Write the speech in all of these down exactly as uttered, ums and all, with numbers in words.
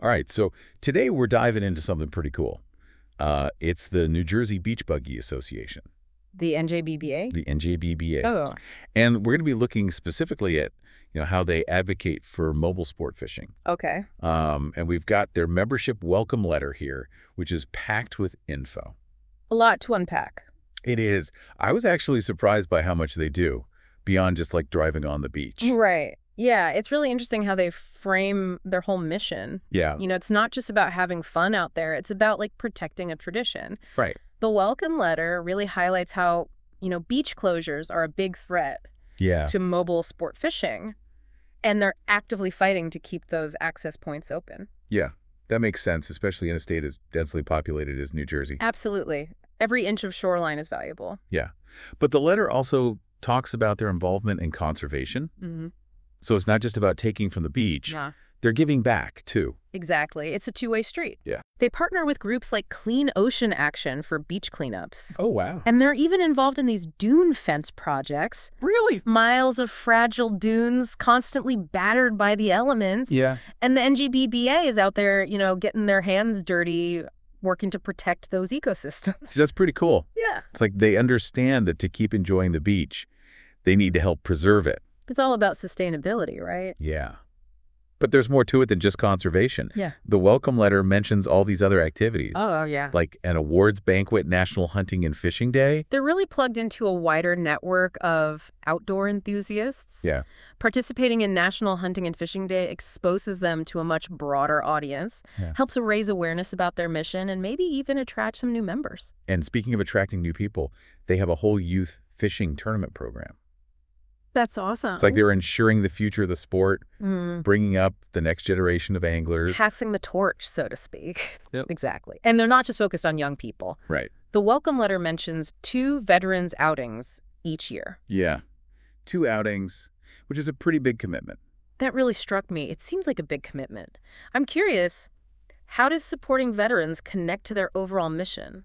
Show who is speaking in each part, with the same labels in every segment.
Speaker 1: All right, so today we're diving into something pretty cool. Uh, it's the New Jersey Beach Buggy Association,
Speaker 2: The N J B B A?
Speaker 1: the N J B B A.
Speaker 2: Oh,
Speaker 1: And we're going to be looking specifically at, you know, how they advocate for mobile sport fishing.
Speaker 2: okay.
Speaker 1: Um, and we've got their membership welcome letter here, which is packed with info.
Speaker 2: A lot to unpack.
Speaker 1: It is. I was actually surprised by how much they do, beyond just like driving on the beach.
Speaker 2: Right. Yeah, it's really interesting how they frame their whole mission.
Speaker 1: Yeah,
Speaker 2: You know, it's not just about having fun out there. It's about, like, protecting a tradition.
Speaker 1: right.
Speaker 2: The welcome letter really highlights how, you know, beach closures are a big threat
Speaker 1: Yeah.
Speaker 2: to mobile sport fishing, and they're actively fighting to keep those access points open.
Speaker 1: Yeah, that makes sense, especially in a state as densely populated as New Jersey.
Speaker 2: Absolutely. Every inch of shoreline is valuable.
Speaker 1: Yeah. But the letter also talks about their involvement in conservation.
Speaker 2: Mm-hmm.
Speaker 1: So it's not just about taking from the beach.
Speaker 2: Yeah.
Speaker 1: They're giving back, too.
Speaker 2: Exactly. It's a two-way street.
Speaker 1: Yeah.
Speaker 2: They partner with groups like Clean Ocean Action for beach cleanups.
Speaker 1: Oh, wow.
Speaker 2: And they're even involved in these dune fence projects.
Speaker 1: Really?
Speaker 2: Miles of fragile dunes constantly battered by the elements.
Speaker 1: Yeah.
Speaker 2: And the N J B B A is out there, you know, getting their hands dirty, working to protect those ecosystems.
Speaker 1: That's pretty cool.
Speaker 2: Yeah.
Speaker 1: It's like they understand that to keep enjoying the beach, they need to help preserve it.
Speaker 2: It's all about sustainability, right?
Speaker 1: Yeah. But there's more to it than just conservation.
Speaker 2: Yeah.
Speaker 1: The welcome letter mentions all these other activities,
Speaker 2: Oh, yeah.
Speaker 1: like an awards banquet, National Hunting and Fishing Day.
Speaker 2: They're really plugged into a wider network of outdoor enthusiasts.
Speaker 1: Yeah.
Speaker 2: Participating in National Hunting and Fishing Day exposes them to a much broader audience,
Speaker 1: Yeah.
Speaker 2: helps raise awareness about their mission, and maybe even attract some new members.
Speaker 1: And speaking of attracting new people, they have a whole youth fishing tournament program.
Speaker 2: That's awesome.
Speaker 1: It's like they're ensuring the future of the sport,
Speaker 2: Mm.
Speaker 1: bringing up the next generation of anglers.
Speaker 2: Passing the torch, so to speak.
Speaker 1: Yep.
Speaker 2: Exactly. And they're not just focused on young people.
Speaker 1: Right.
Speaker 2: The welcome letter mentions two veterans outings each year.
Speaker 1: Yeah. Two outings, which is a pretty big commitment.
Speaker 2: That really struck me. It seems like a big commitment. I'm curious, how does supporting veterans connect to their overall mission?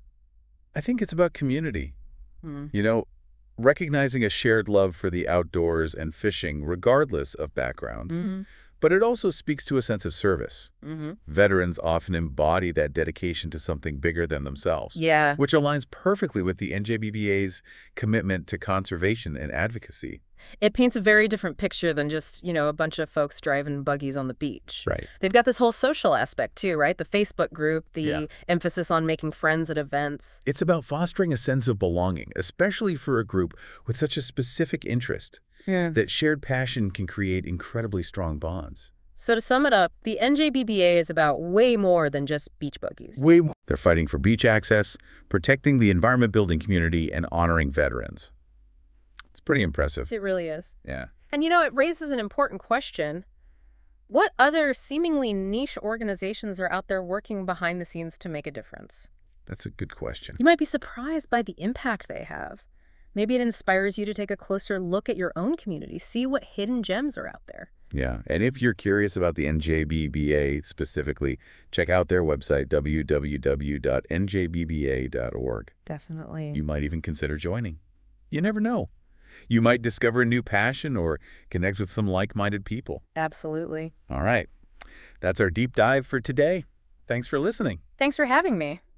Speaker 1: I think it's about community.
Speaker 2: Hmm.
Speaker 1: You know, recognizing a shared love for the outdoors and fishing, regardless of background.
Speaker 2: Mm-hmm.
Speaker 1: But it also speaks to a sense of service.
Speaker 2: Mm-hmm.
Speaker 1: Veterans often embody that dedication to something bigger than themselves,
Speaker 2: Yeah.
Speaker 1: which aligns perfectly with the N J B B A's commitment to conservation and advocacy.
Speaker 2: It paints a very different picture than just, you know, a bunch of folks driving buggies on the beach.
Speaker 1: Right.
Speaker 2: They've got this whole social aspect too, right? The Facebook group, the
Speaker 1: Yeah.
Speaker 2: emphasis on making friends at events.
Speaker 1: It's about fostering a sense of belonging, especially for a group with such a specific interest.
Speaker 2: Yeah.
Speaker 1: That shared passion can create incredibly strong bonds.
Speaker 2: So to sum it up, the N J B B A is about way more than just beach buggies.
Speaker 1: Way more. They're fighting for beach access, protecting the environment building community, and honoring veterans. It's pretty impressive.
Speaker 2: It really is.
Speaker 1: Yeah.
Speaker 2: And you know, it raises an important question. What other seemingly niche organizations are out there working behind the scenes to make a difference?
Speaker 1: That's a good question.
Speaker 2: You might be surprised by the impact they have. Maybe it inspires you to take a closer look at your own community, see what hidden gems are out there.
Speaker 1: Yeah. And if you're curious about the N J B B A specifically, check out their website, w w w dot n j b b a dot org.
Speaker 2: Definitely.
Speaker 1: You might even consider joining. You never know. You might discover a new passion or connect with some like-minded people.
Speaker 2: Absolutely.
Speaker 1: All right. That's our deep dive for today. Thanks for listening.
Speaker 2: Thanks for having me.